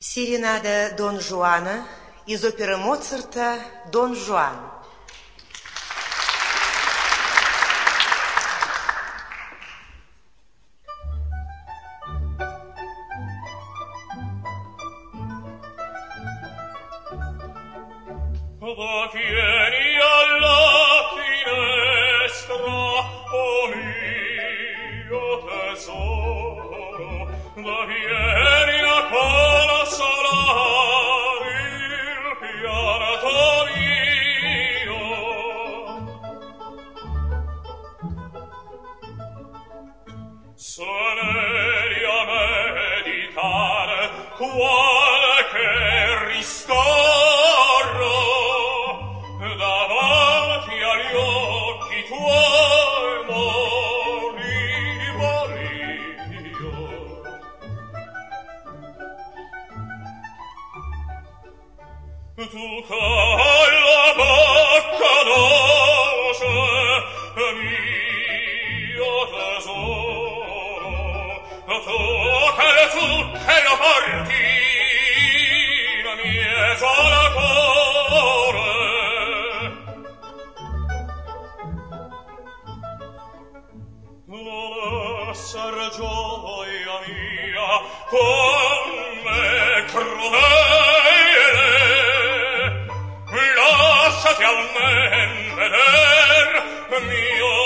Серенада Дон Жуана из оперы Моцарта «Дон Жуан». Vieni alla finestra, oh mio tesoro, vieni a consolare il pianto mio. Soneri a meditare qualche ristorro davanti agli occhi tuoi morio. Tu con la bocca dolce, mio tesoro, tu che le zucchero porti in mezzo al cuore. Non essere gioia mia con me crudele, lasciati almen veder mio